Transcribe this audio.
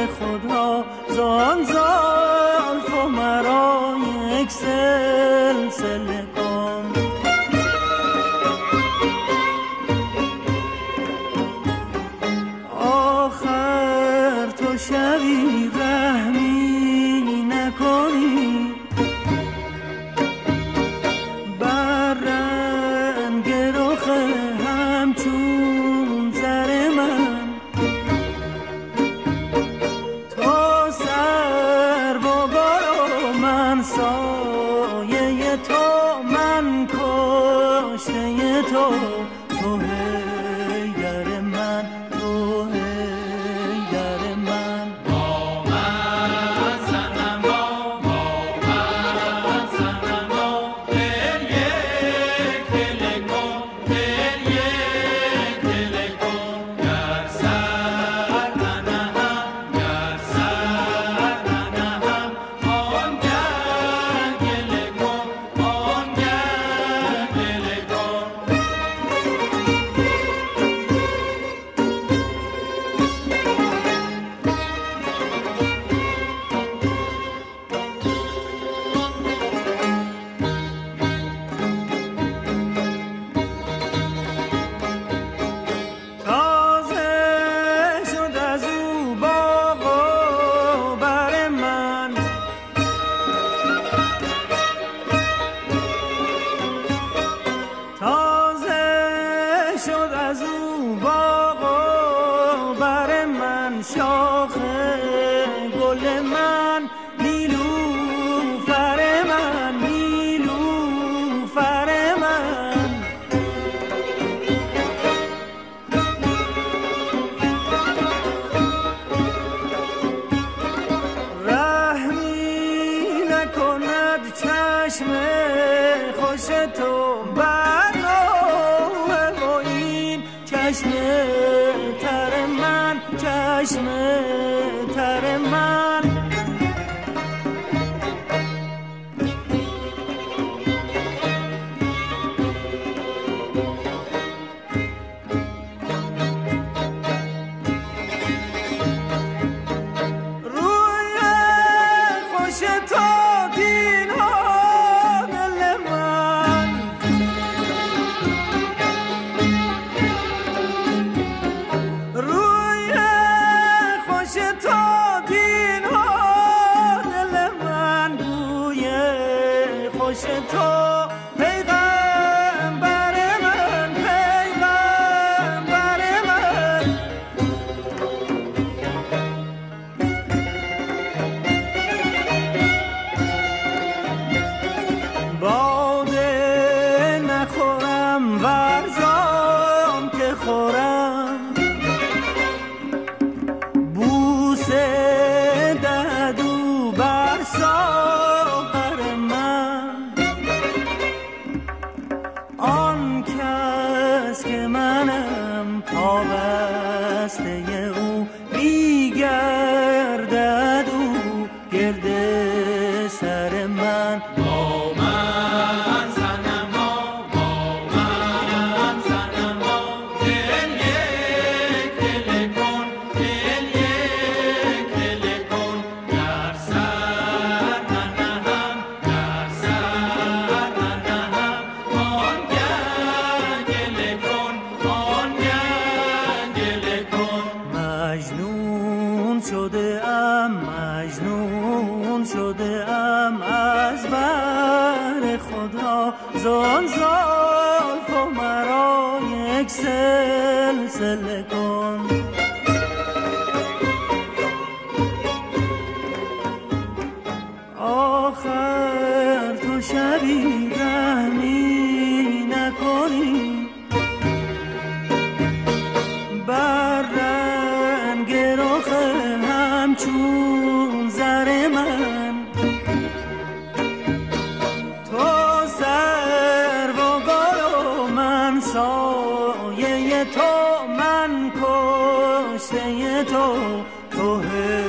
خدا زان زلف و مرا یک سلسله کن. آخر تو شبی رحمی نکنی بر رنگ رخ همچون زر من. تو سر و بار و من سایه تو، من کشته تو، تو حیدر من، تو حیدر من. با من صنما، با من صنما، دل یک دل کن، دل یک دل کن. گر سر ننهم، گر سر ننهم، آنگه گله کن، آنگه گله کن. تازه شد از او باغ و بر من، تازه شد از او باغ و بر من. شاخ گل من، نیلوفر من، نیلوفر من. رحمی نکند چشم خوش تو بر نوحه و این چشم تر من، چشم تر من. روی خوش تو دین ها دل من، روی خوش تو دین ها دل من. روی خوش تو پیغمبر من، پیغمبر من. باده نخورم ورزم که خورم، بوسه دهدو بر ساغر من. آن کس که منم پابسته او، بیگردد او گرد سر من. با من صنما، با من صنما، دل یک دل کن، دل یک دل کن. گر سر ننهم، گر سر ننهم، آنگه گله کن، آنگه گله کن. مجنون شده ام، مجنون شده ام از بر خدا زان زلف و مرا یک سلسله کن. آخر تو شبی رحمی نکنی بر رنگ رخ همچون زر من. تو سر و گل و من سایه تو، من کشته تو، تو